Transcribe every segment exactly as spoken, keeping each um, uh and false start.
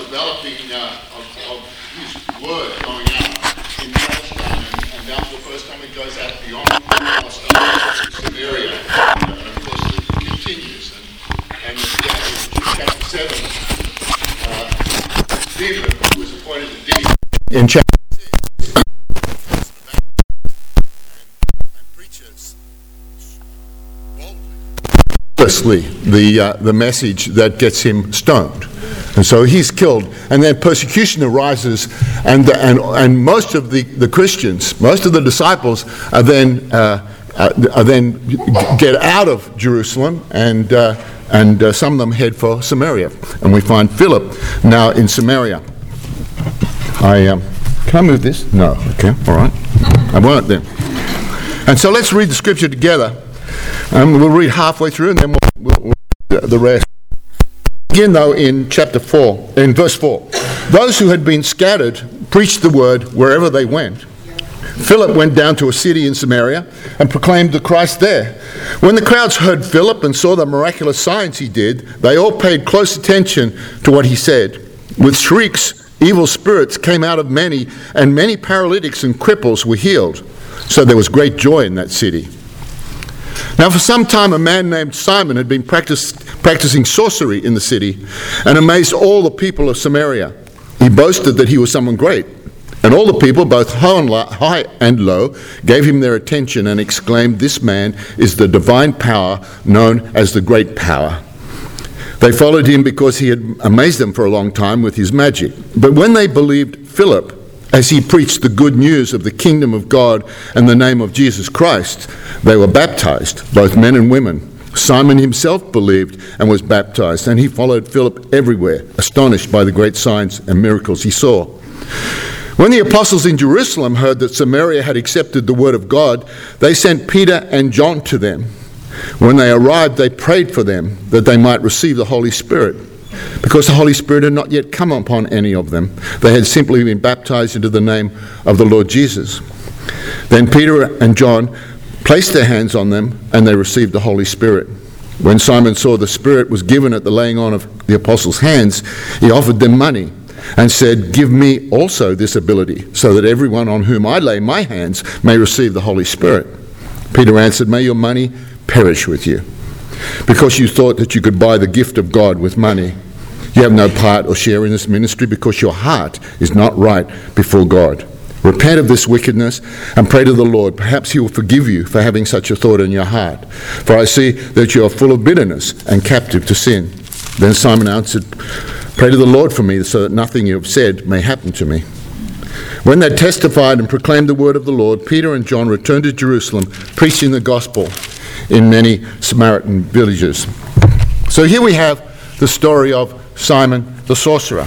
developing uh, of, of his word going out in Palestine, and, and now for the first time it goes out beyond Palestine to Samaria, and of course it continues. And, and in chapter seven, uh, Peter, who was appointed to deacon in chapter the uh, the message that gets him stoned, and so he's killed. And then persecution arises, and and and most of the, the Christians, most of the disciples, are then uh, are then get out of Jerusalem, and uh, and uh, some of them head for Samaria, and we find Philip now in Samaria. I um, can I move this? No. Okay. All right. I won't then. And so let's read the scripture together. Um, we'll read halfway through, and then we'll, we'll read the rest. Begin, though, in chapter four, in verse four. Those who had been scattered preached the word wherever they went. Philip went down to a city in Samaria and proclaimed the Christ there. When the crowds heard Philip and saw the miraculous signs he did, they all paid close attention to what he said. With shrieks, evil spirits came out of many, and many paralytics and cripples were healed. So there was great joy in that city. Now for some time a man named Simon had been practice, practicing sorcery in the city and amazed all the people of Samaria. He boasted that he was someone great, and all the people, both high and low, gave him their attention and exclaimed, "This man is the divine power known as the Great Power." They followed him because he had amazed them for a long time with his magic. But when they believed Philip, as he preached the good news of the kingdom of God and the name of Jesus Christ, they were baptized, both men and women. Simon himself believed and was baptized, and he followed Philip everywhere, astonished by the great signs and miracles he saw. When the apostles in Jerusalem heard that Samaria had accepted the word of God, they sent Peter and John to them. When they arrived, they prayed for them that they might receive the Holy Spirit. Because the Holy Spirit had not yet come upon any of them, they had simply been baptized into the name of the Lord Jesus. Then Peter and John placed their hands on them, and they received the Holy Spirit. When Simon saw the Spirit was given at the laying on of the apostles' hands, he offered them money and said, "Give me also this ability, so that everyone on whom I lay my hands may receive the Holy Spirit." Peter answered, "May your money perish with you, because you thought that you could buy the gift of God with money. You have no part or share in this ministry, because your heart is not right before God. Repent of this wickedness and pray to the Lord. Perhaps he will forgive you for having such a thought in your heart. For I see that you are full of bitterness and captive to sin." Then Simon answered, "Pray to the Lord for me, so that nothing you have said may happen to me." When they testified and proclaimed the word of the Lord, Peter and John returned to Jerusalem, preaching the gospel in many Samaritan villages. So here we have the story of Simon the sorcerer.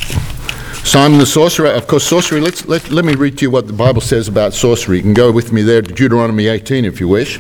Simon the sorcerer, of course, sorcery, let's, let, let me read to you what the Bible says about sorcery. You can go with me there to Deuteronomy eighteen if you wish.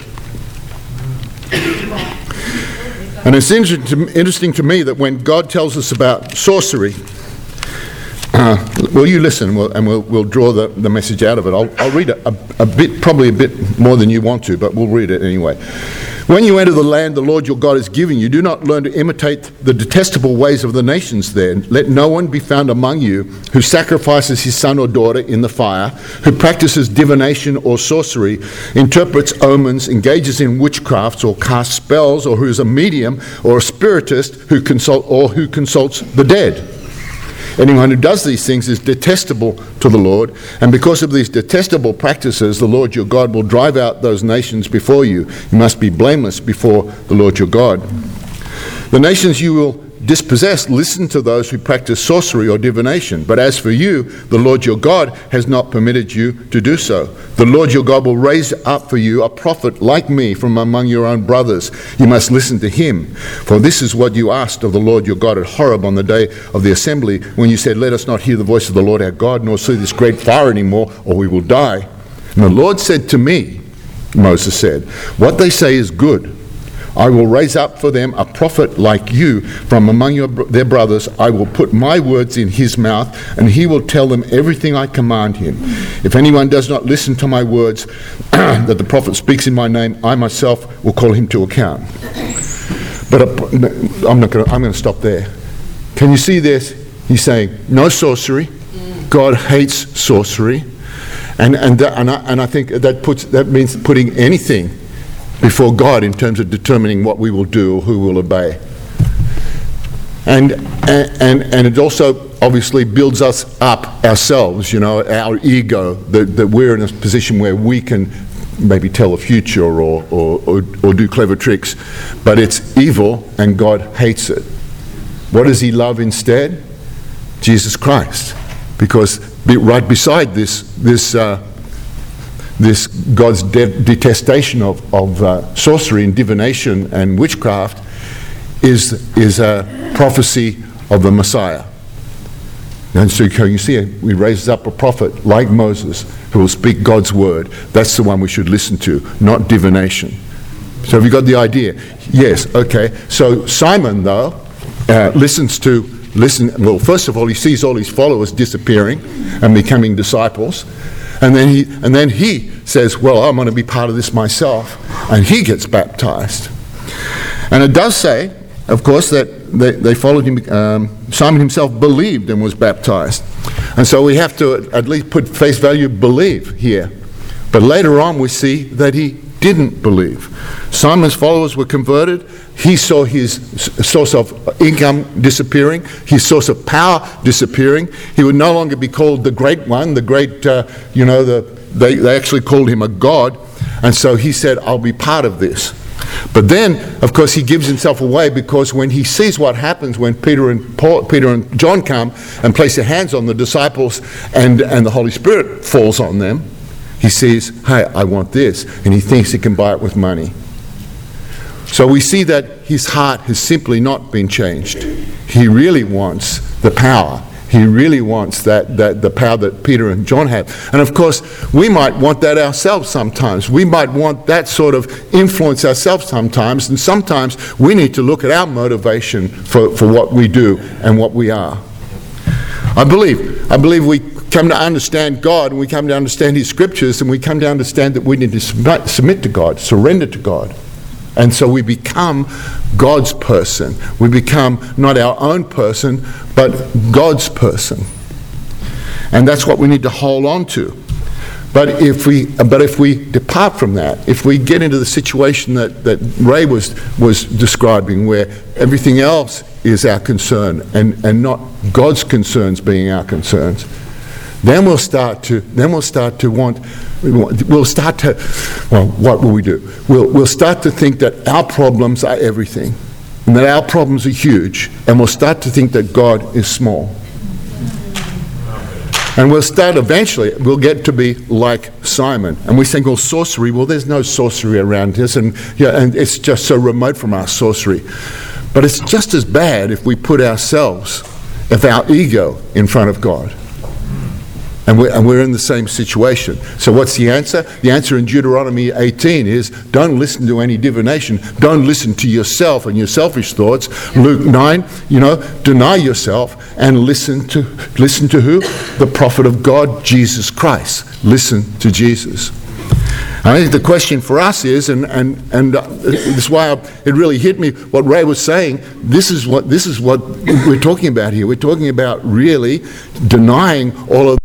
And it's interesting to, interesting to me that when God tells us about sorcery, uh, well, you listen and we'll, and we'll, we'll draw the, the message out of it. I'll, I'll read a, a, a bit, probably a bit more than you want to, but we'll read it anyway. "When you enter the land the Lord your God is giving you, do not learn to imitate the detestable ways of the nations there. Let no one be found among you who sacrifices his son or daughter in the fire, who practices divination or sorcery, interprets omens, engages in witchcrafts or casts spells, or who is a medium or a spiritist who consult or who consults the dead. Anyone who does these things is detestable to the Lord, and because of these detestable practices, the Lord your God will drive out those nations before you. You must be blameless before the Lord your God. The nations you will dispossess listen to those who practice sorcery or divination, but as for you, the Lord your God has not permitted you to do so. The Lord your God will raise up for you a prophet like me from among your own brothers. You must listen to him. For this is what you asked of the Lord your God at Horeb on the day of the assembly, when you said, 'Let us not hear the voice of the Lord our God, nor see this great fire anymore, or we will die.' And the Lord said to me," Moses said, "what they say is good. I will raise up for them a prophet like you from among your, their brothers. I will put my words in his mouth, and he will tell them everything I command him. If anyone does not listen to my words that the prophet speaks in my name, I myself will call him to account." But I'm not going to, I'm going to stop there. Can you see this? He's saying, no sorcery. God hates sorcery. And and that, and, I, and I think that puts that means putting anything before God in terms of determining what we will do or who will obey. And and and it also obviously builds us up ourselves, you know, our ego, that, that we're in a position where we can maybe tell the future or, or, or, or do clever tricks, but it's evil and God hates it. What does he love instead? Jesus Christ. Because be, right beside this, this, uh, this God's de- detestation of, of uh, sorcery and divination and witchcraft is, is a prophecy of the Messiah. And so you see, he raises up a prophet like Moses who will speak God's word. That's the one we should listen to, not divination. So have you got the idea? Yes, okay. So Simon, though, uh, listens to, listen. well, first of all, he sees all his followers disappearing and becoming disciples. And then he, and then he says, well, I'm going to be part of this myself. And he gets baptized. And it does say, of course, that they, they followed him. Um, Simon himself believed and was baptized. And so we have to at least put face value believe here. But later on we see that he didn't believe. Simon's followers were converted. He saw his source of income disappearing, his source of power disappearing. He would no longer be called the great one, the great, uh, you know, the, they, they actually called him a god. And so he said, I'll be part of this. But then, of course, he gives himself away, because when he sees what happens when Peter and Paul, Peter and John come and place their hands on the disciples and, and the Holy Spirit falls on them, he sees, hey, I want this, and he thinks he can buy it with money. So we see that his heart has simply not been changed. He really wants the power. He really wants that, that the power that Peter and John have. And of course, we might want that ourselves sometimes. We might want that sort of influence ourselves sometimes. And sometimes we need to look at our motivation for, for what we do and what we are. I believe, I believe we come to understand God, and we come to understand his scriptures, and we come to understand that we need to submit, submit to God, surrender to God. And so we become God's person. We become not our own person, but God's person. And that's what we need to hold on to. But if we but if we depart from that, if we get into the situation that, that Ray was was describing, where everything else is our concern and, and not God's concerns being our concerns, then we'll start to then we'll start to want we'll start to well what will we do? We'll we'll start to think that our problems are everything, and that our problems are huge, and we'll start to think that God is small. And we'll start eventually, we'll get to be like Simon. And we think, well, sorcery, well, there's no sorcery around us, and yeah, and it's just so remote from us, sorcery. But it's just as bad if we put ourselves, if our ego, in front of God. And we're, and we're in the same situation. So what's the answer? The answer in Deuteronomy eighteen is, don't listen to any divination. Don't listen to yourself and your selfish thoughts. Luke nine, you know, deny yourself and listen to, listen to who? The prophet of God, Jesus Christ. Listen to Jesus. I think the question for us is, and and and uh, this is why I, it really hit me what Ray was saying. This is what this is what we're talking about here. We're talking about really denying all of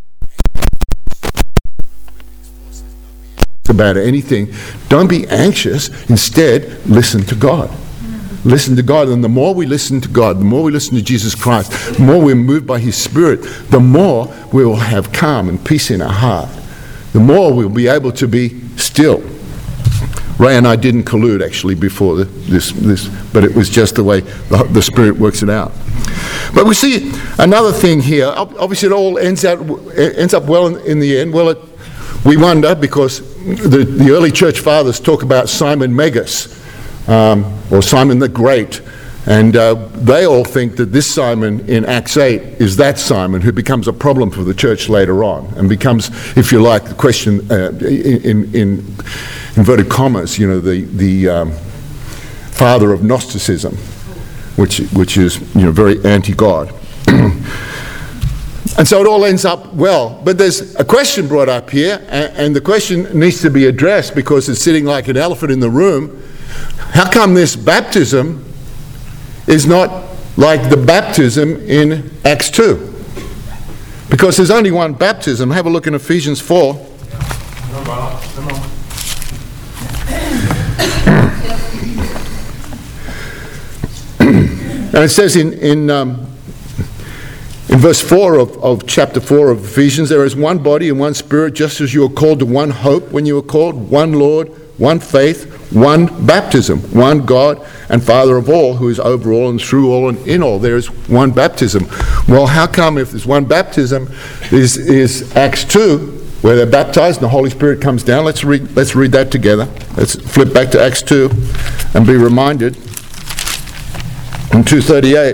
about anything. Don't be anxious. Instead, listen to God. Listen to God. And the more we listen to God, the more we listen to Jesus Christ, the more we're moved by his Spirit, the more we will have calm and peace in our heart. The more we'll be able to be still. Ray and I didn't collude actually before the, this, this, but it was just the way the, the Spirit works it out. But we see another thing here. Obviously, it all ends out ends up well in, in the end. Well, it, we wonder, because the, the early church fathers talk about Simon Magus, um, or Simon the Great, and uh, they all think that this Simon in Acts eight is that Simon who becomes a problem for the church later on, and becomes, if you like, the question uh, in, in inverted commas, you know, the the um, father of Gnosticism, which which is, you know, very anti-God. And so it all ends up well. But there's a question brought up here, and, and the question needs to be addressed because it's sitting like an elephant in the room. How come this baptism is not like the baptism in Acts two. Because there's only one baptism. Have a look in Ephesians four. And it says in in, um, in verse four of, of chapter four of Ephesians, there is one body and one spirit, just as you are called to one hope when you were called, one Lord, one faith, one baptism, one God and Father of all, who is over all and through all and in all. There is one baptism. Well, how come if there's one baptism is, is Acts two, where they're baptized and the Holy Spirit comes down? Let's read, let's read that together. Let's flip back to Acts two and be reminded. In two thirty-eight,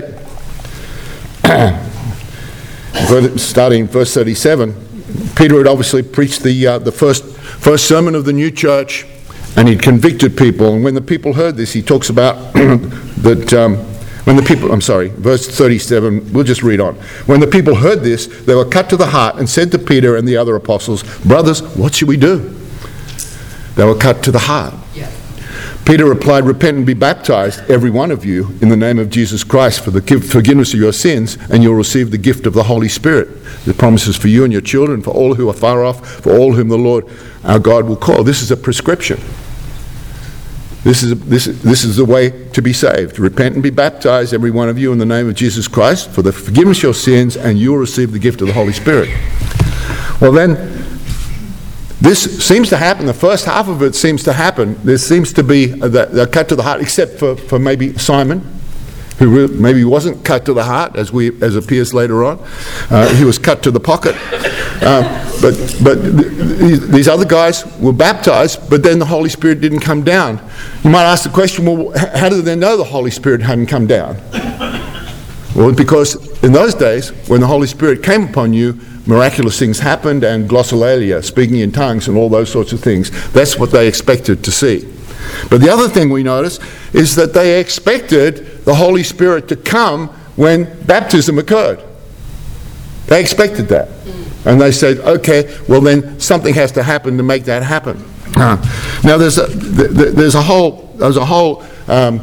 starting verse thirty-seven, Peter had obviously preached the uh, the first first sermon of the new church, and he'd convicted people. And when the people heard this, he talks about that um, when the people, I'm sorry, verse thirty-seven, we'll just read on. When the people heard this, they were cut to the heart and said to Peter and the other apostles, "Brothers, what should we do?" They were cut to the heart. Yeah. Peter replied, "Repent and be baptized, every one of you, in the name of Jesus Christ for the forgiveness of your sins, and you'll receive the gift of the Holy Spirit. The promises for you and your children, for all who are far off, for all whom the Lord our God will call." This is a prescription. This is, this, this is the way to be saved. Repent and be baptized, every one of you, in the name of Jesus Christ for the forgiveness of your sins, and you'll receive the gift of the Holy Spirit. Well then, this seems to happen. The first half of it seems to happen. There seems to be the cut to the heart, except for, for maybe Simon, who really, maybe wasn't cut to the heart, as we as appears later on. Uh, he was cut to the pocket. Uh, but but th- these other guys were baptized, but then the Holy Spirit didn't come down. You might ask the question, well, how did they know the Holy Spirit hadn't come down? Well, because in those days, when the Holy Spirit came upon you, miraculous things happened, and glossolalia, speaking in tongues, and all those sorts of things. That's what they expected to see. But the other thing we notice is that they expected the Holy Spirit to come when baptism occurred. They expected that. And they said, okay, well then something has to happen to make that happen. Uh, now there's a, there's a whole, there's a whole um,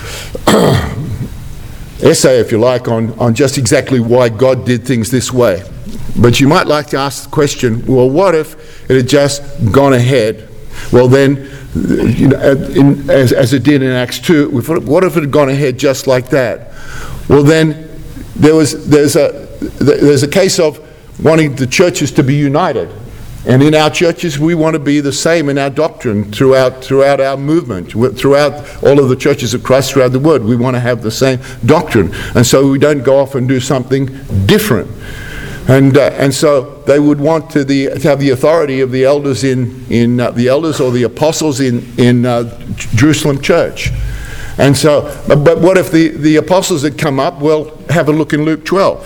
essay, if you like, on, on just exactly why God did things this way. But you might like to ask the question, well, what if it had just gone ahead? Well then, you know, in, as, as it did in Acts two, what if it had gone ahead just like that? Well then, there was there's a there's a case of wanting the churches to be united. And in our churches, we want to be the same in our doctrine throughout throughout our movement, throughout all of the churches of Christ throughout the world. We want to have the same doctrine. And so we don't go off and do something different. And uh, and so they would want to, the, to have the authority of the elders in in uh, the elders or the apostles in in uh, Jerusalem church. And so, but, but what if the, the apostles had come up? Well, have a look in Luke twelve.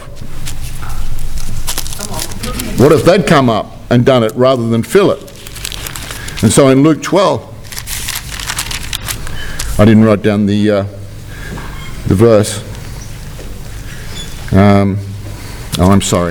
What if they'd come up and done it rather than fill it? And so in Luke twelve, I didn't write down the uh, the verse. Um, oh, I'm sorry.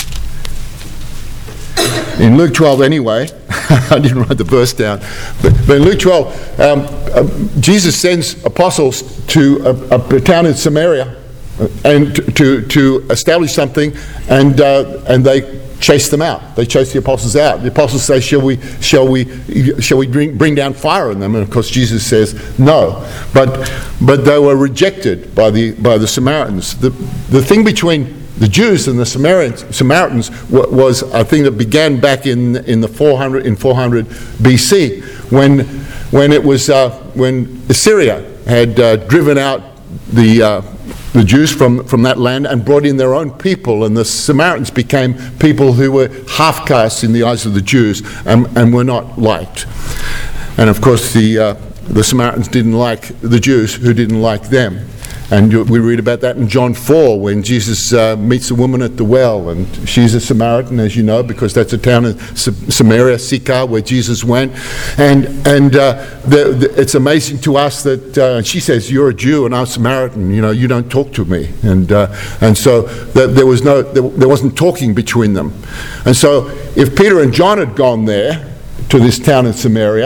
In Luke twelve, anyway, I didn't write the verse down, but, but in Luke twelve, um, uh, Jesus sends apostles to a, a town in Samaria, uh, and to, to to establish something, and uh, and they chase them out. They chase the apostles out. The apostles say, "Shall we? Shall we? Shall we bring, bring down fire on them?" And of course, Jesus says, "No." But but they were rejected by the by the Samaritans. The the thing between the Jews and the Samaritans, Samaritans was a thing that began back in in the four hundred in four hundred B C when when it was uh, when Assyria had uh, driven out the uh, the Jews from, from that land and brought in their own people, and the Samaritans became people who were half-castes in the eyes of the Jews and, and were not liked. And of course the uh, the Samaritans didn't like the Jews who didn't like them. And we read about that in John four when Jesus uh, meets a woman at the well, and she's a Samaritan, as you know, because that's a town in Samaria, Sychar, where Jesus went. And and uh, the, the, it's amazing to us that uh, she says, "You're a Jew and I'm a Samaritan. You know, you don't talk to me." And uh, and so the, there was no, there, there wasn't talking between them. And so if Peter and John had gone there to this town in Samaria,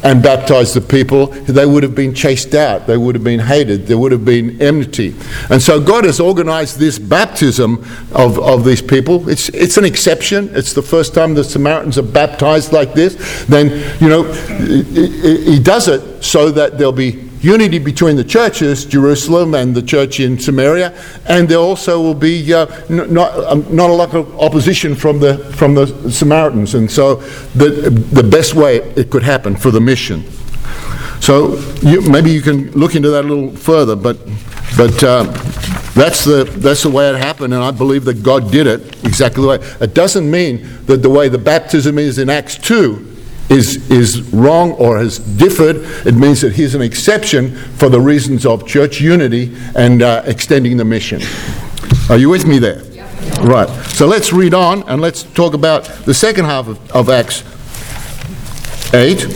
and baptized the people, they would have been chased out. They would have been hated. There would have been enmity. And so God has organized this baptism of, of these people. It's, it's an exception. It's the first time the Samaritans are baptized like this. Then, you know, he does it so that there'll be unity between the churches, Jerusalem and the church in Samaria, and there also will be uh, n- not, um, not a lot of opposition from the from the Samaritans, and so the the best way it could happen for the mission. So you, maybe you can look into that a little further, but but uh, that's the that's the way it happened, and I believe that God did it exactly the way. It doesn't mean that the way the baptism is in Acts two is is wrong or has differed. It means that here's an exception for the reasons of church unity and uh, extending the mission. Are you with me there? Yep. Right. So let's read on and let's talk about the second half of, of Acts eight.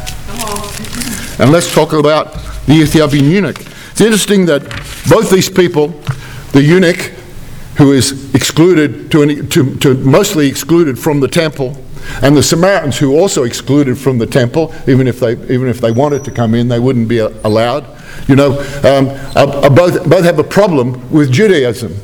And let's talk about the Ethiopian eunuch. It's interesting that both these people, the eunuch, who is excluded to, an, to, to mostly excluded from the temple, and the Samaritans, who also excluded from the temple, even if they even if they wanted to come in, they wouldn't be allowed. You know, um, are, are both both have a problem with Judaism,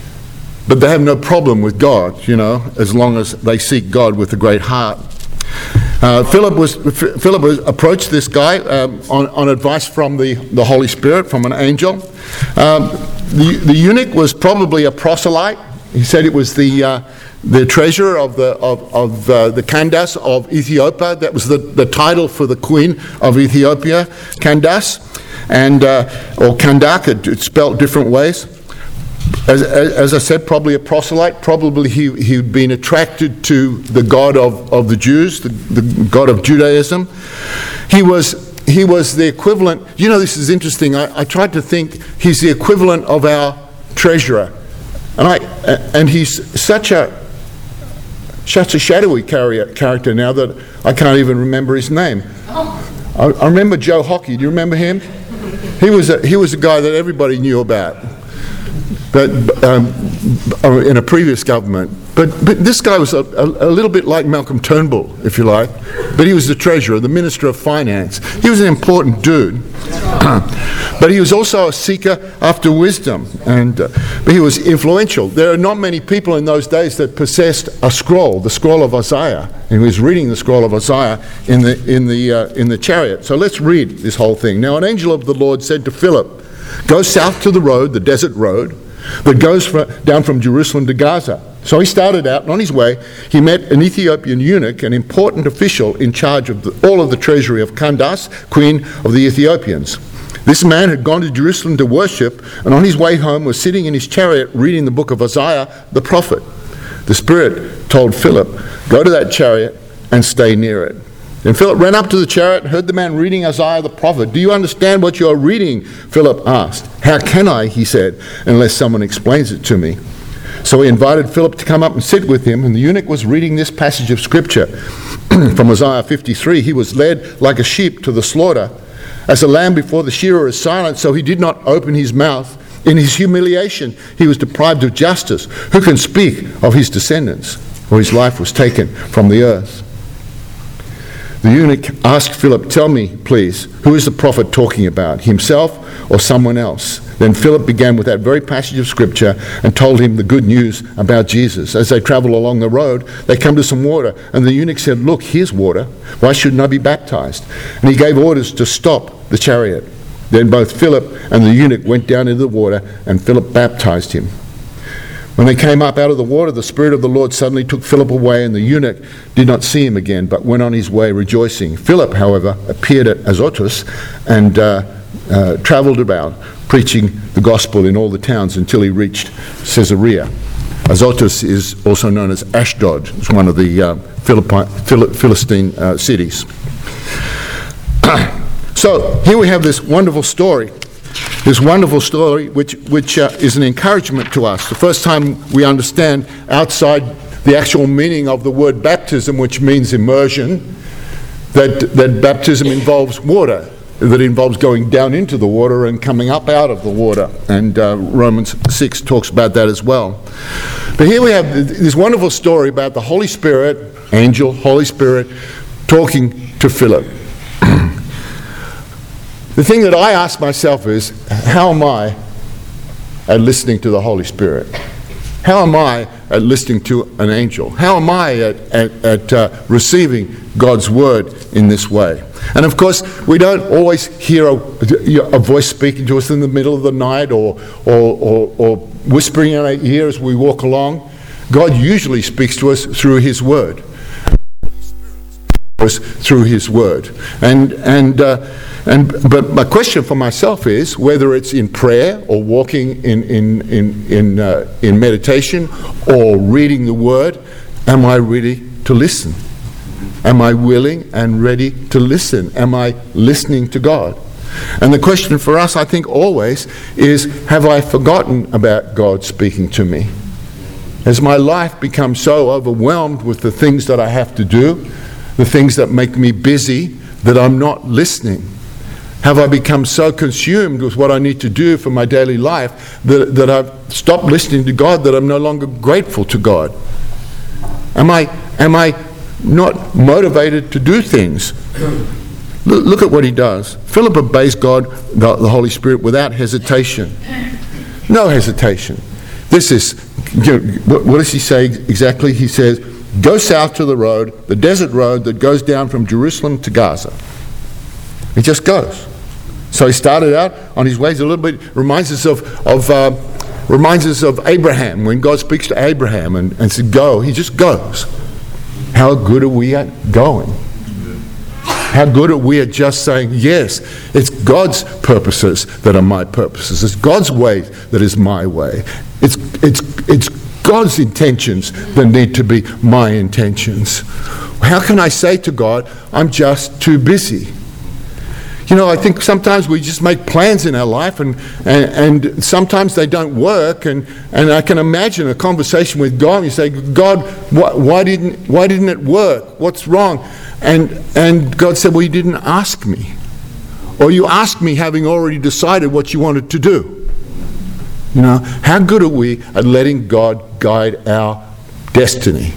but they have no problem with God. You know, as long as they seek God with a great heart. Uh, Philip was Philip was approached this guy um, on, on advice from the, the Holy Spirit, from an angel. Um, the the eunuch was probably a proselyte. He said it was the uh, the treasurer of the of, of uh, the Candace of Ethiopia. That was the, the title for the queen of Ethiopia, Candace, and uh, or Kandak. It, it's spelled different ways. As, as, as I said, probably a proselyte. Probably he he'd been attracted to the God of, of the Jews, the, the God of Judaism. He was he was the equivalent. You know, this is interesting. I, I tried to think. He's the equivalent of our treasurer. And I and he's such a such a shadowy character now that I can't even remember his name. I, I remember Joe Hockey. Do you remember him? He was a, he was a guy that everybody knew about, but um, in a previous government. But but this guy was a, a, a little bit like Malcolm Turnbull, if you like. But he was the treasurer, the minister of finance. He was an important dude. But he was also a seeker after wisdom, and uh, but he was influential. There are not many people in those days that possessed a scroll, the scroll of Isaiah. And he was reading the scroll of Isaiah in the in the uh, in the chariot. So let's read this whole thing. Now, an angel of the Lord said to Philip, "Go south to the road, the desert road, that goes for, down from Jerusalem to Gaza." So he started out, and on his way, he met an Ethiopian eunuch, an important official in charge of the, all of the treasury of Candace, queen of the Ethiopians. This man had gone to Jerusalem to worship, and on his way home was sitting in his chariot reading the book of Isaiah the prophet. The Spirit told Philip, "Go to that chariot and stay near it." Then Philip ran up to the chariot and heard the man reading Isaiah the prophet. "Do you understand what you are reading?" Philip asked. "How can I," he said, "unless someone explains it to me?" So he invited Philip to come up and sit with him, and the eunuch was reading this passage of scripture from Isaiah fifty-three. "He was led like a sheep to the slaughter. As a lamb before the shearer is silent, so he did not open his mouth. In his humiliation, he was deprived of justice. Who can speak of his descendants? For his life was taken from the earth." The eunuch asked Philip, "Tell me, please, who is the prophet talking about, himself or someone else?" Then Philip began with that very passage of scripture and told him the good news about Jesus. As they travel along the road, they come to some water, and the eunuch said, "Look, here's water. Why shouldn't I be baptized?" And he gave orders to stop the chariot. Then both Philip and the eunuch went down into the water, and Philip baptized him. When they came up out of the water, the Spirit of the Lord suddenly took Philip away, and the eunuch did not see him again, but went on his way rejoicing. Philip, however, appeared at Azotus and uh, uh, traveled about, preaching the gospel in all the towns until he reached Caesarea. Azotus is also known as Ashdod. It's one of the uh, Philippi- Phil- Philistine uh, cities. So here we have this wonderful story. This wonderful story, which which uh, is an encouragement to us. The first time we understand outside the actual meaning of the word baptism, which means immersion, that that baptism involves water, that involves going down into the water and coming up out of the water. And uh, Romans six talks about that as well. But here we have this wonderful story about the Holy Spirit, angel, Holy Spirit, talking to Philip. The thing that I ask myself is, how am I at listening to the Holy Spirit? How am I at listening to an angel? How am I at, at, at uh, receiving God's word in this way? And of course, we don't always hear a, a voice speaking to us in the middle of the night or, or, or, or whispering in our ear as we walk along. God usually speaks to us through his word. Through his word. And, and, uh, and, but my question for myself is whether it's in prayer or walking in, in, in, in, uh, in meditation or reading the word, am I ready to listen? Am I willing and ready to listen? Am I listening to God? And the question for us, I think, always is, have I forgotten about God speaking to me? Has my life become so overwhelmed with the things that I have to do, the things that make me busy, that I'm not listening? Have I become so consumed with what I need to do for my daily life that, that I've stopped listening to God, that I'm no longer grateful to God? Am I, am I not motivated to do things? Look, look at what he does. Philip obeys God, the, the Holy Spirit, without hesitation. No hesitation. This is, you know, what, what does he say exactly? He says, go south to the road, the desert road that goes down from Jerusalem to Gaza. He just goes. So he started out on his ways a little bit, reminds us of, of uh, reminds us of Abraham, when God speaks to Abraham and, and said, go, he just goes. How good are we at going? How good are we at just saying, yes, it's God's purposes that are my purposes. It's God's way that is my way. It's, it's, it's God's intentions that need to be my intentions. How can I say to God, I'm just too busy? You know, I think sometimes we just make plans in our life and, and, and sometimes they don't work, and, and I can imagine a conversation with God and you say, God, why, why didn't why didn't it work? What's wrong? And and God said, well, you didn't ask me. Or you asked me having already decided what you wanted to do. You know, how good are we at letting God guide our destiny?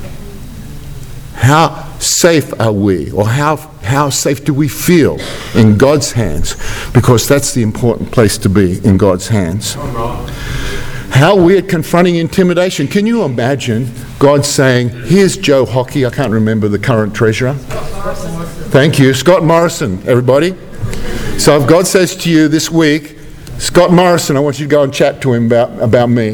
How safe are we, or how how safe do we feel in God's hands? Because that's the important place to be, in God's hands. How are we at confronting intimidation? Can you imagine God saying, here's Joe Hockey, I can't remember the current treasurer. Thank you, Scott Morrison, everybody. So if God says to you this week, Scott Morrison, I want you to go and chat to him about, about me.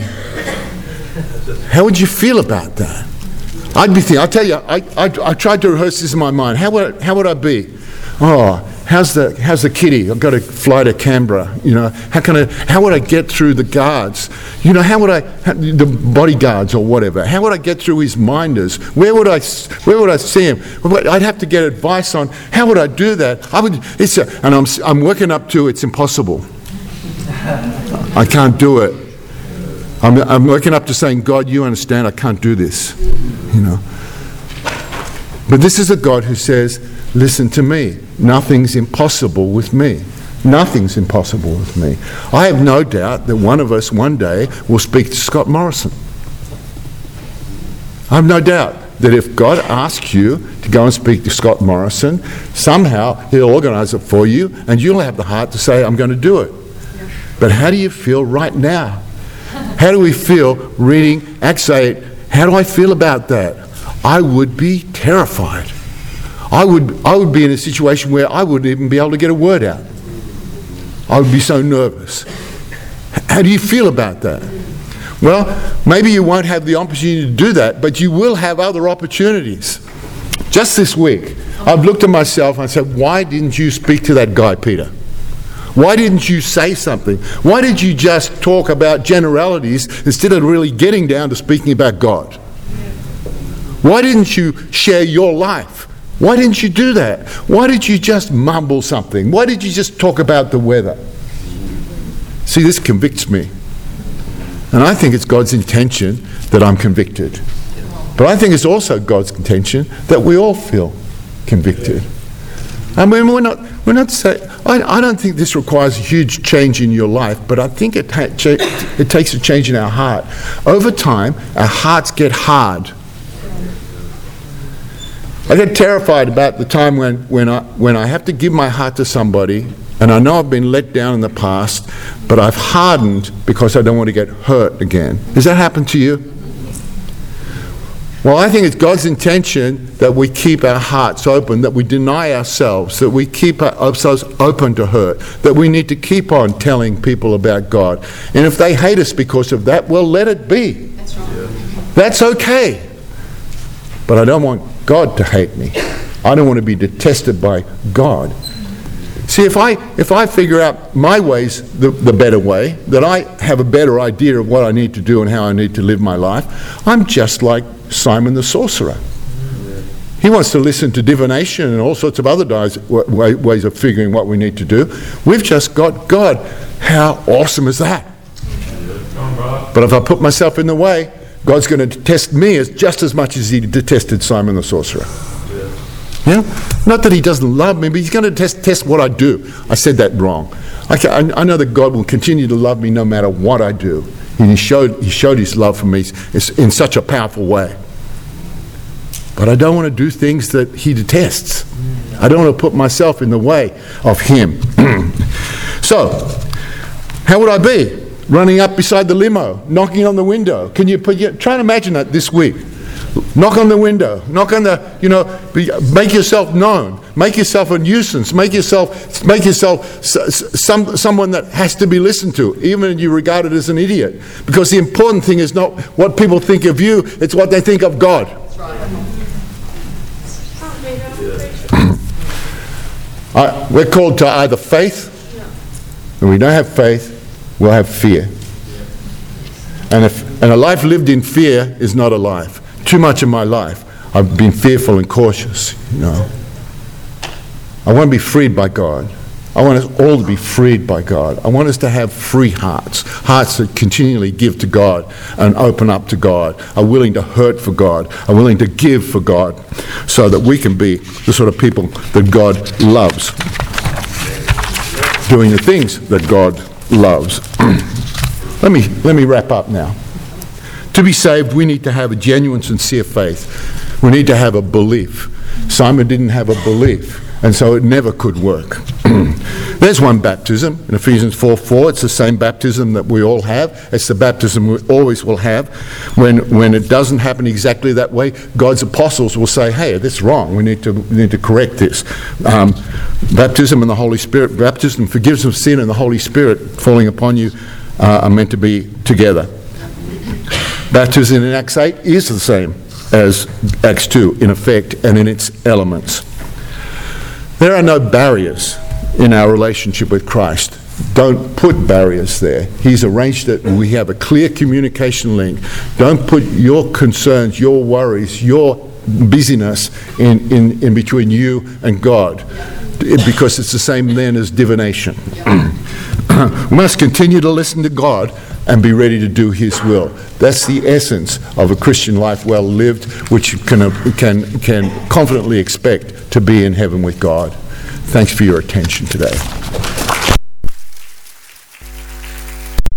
How would you feel about that? I'd be thinking, I'll tell you, I, I, I tried to rehearse this in my mind. How would, how would I be? Oh, how's the, how's the kitty? I've got to fly to Canberra. You know, how can I, how would I get through the guards? You know, how would I, the bodyguards or whatever, how would I get through his minders? Where would I, where would I see him? I'd have to get advice on how would I do that? I would, it's a, and I'm, I'm working up to it's impossible. I can't do it. I'm, I'm working up to saying, God, you understand, I can't do this, you know. But this is a God who says, listen to me. Nothing's impossible with me. Nothing's impossible with me. I have no doubt that one of us one day will speak to Scott Morrison. I have no doubt that if God asks you to go and speak to Scott Morrison, somehow he'll organise it for you and you'll have the heart to say, I'm going to do it. But how do you feel right now? How do we feel reading Acts eight? How do I feel about that? I would be terrified. I would, I would be in a situation where I wouldn't even be able to get a word out. I would be so nervous. How do you feel about that? Well, maybe you won't have the opportunity to do that, but you will have other opportunities. Just this week, I've looked at myself and I said, why didn't you speak to that guy, Peter? Why didn't you say something? Why did you just talk about generalities instead of really getting down to speaking about God? Why didn't you share your life? Why didn't you do that? Why did you just mumble something? Why did you just talk about the weather? See, this convicts me. And I think it's God's intention that I'm convicted. But I think it's also God's intention that we all feel convicted. I mean, we're not, we're not saying, I, I don't think this requires a huge change in your life, but I think it, ta- cha- it takes a change in our heart. Over time, our hearts get hard. I get terrified about the time when, when, I, when I have to give my heart to somebody And I know I've been let down in the past, but I've hardened because I don't want to get hurt again. Does that happen to you? Well, I think it's God's intention that we keep our hearts open, that we deny ourselves, that we keep ourselves open to hurt, that we need to keep on telling people about God. And if they hate us because of that, well, let it be. That's right. That's okay. But I don't want God to hate me. I don't want to be detested by God. See, if I if I figure out my ways the, the better way, that I have a better idea of what I need to do and how I need to live my life, I'm just like Simon the sorcerer. He wants to listen to divination and all sorts of other ways of figuring what we need to do. We've just got God. How awesome is that? But if I put myself in the way, God's going to detest me as just as much as he detested Simon the sorcerer. Yeah? Not that he doesn't love me, but he's going to test, test what I do. I said that wrong. I, can, I know that God will continue to love me no matter what I do. And he showed, he showed his love for me in such a powerful way. But I don't want to do things that he detests. I don't want to put myself in the way of him. So, how would I be? Running up beside the limo, knocking on the window. Can you put, try and imagine that this week. Knock on the window, knock on the, you know, be, make yourself known, make yourself a nuisance, make yourself, make yourself some, someone that has to be listened to, even if you regard it as an idiot. Because the important thing is not what people think of you, it's what they think of God. uh, we're called to either faith, and we don't have faith, we'll have fear. And, if, and a life lived in fear is not a life. Too much of my life, I've been fearful and cautious, you know. I want to be freed by God. I want us all to be freed by God. I want us to have free hearts, hearts that continually give to God and open up to God, are willing to hurt for God, are willing to give for God, so that we can be the sort of people that God loves, doing the things that God loves. let me let me wrap up now. To be saved, we need to have a genuine, sincere faith. We need to have a belief. Simon didn't have a belief, and so it never could work. There's one baptism in Ephesians four four. It's the same baptism that we all have. It's the baptism we always will have. When when it doesn't happen exactly that way, God's apostles will say, hey, that's wrong. We need to we need to correct this. Um, baptism in the Holy Spirit, baptism, forgiveness of sin, and the Holy Spirit falling upon you uh, are meant to be together. Baptism in Acts eight is the same as Acts two in effect and in its elements. There are no barriers in our relationship with Christ. Don't put barriers there. He's arranged it and we have a clear communication link. Don't put your concerns, your worries, your busyness in, in, in between you and God, because it's the same then as divination. We must continue to listen to God and be ready to do his will. That's the essence of a Christian life well lived, which you can, can, can confidently expect to be in heaven with God. Thanks for your attention today.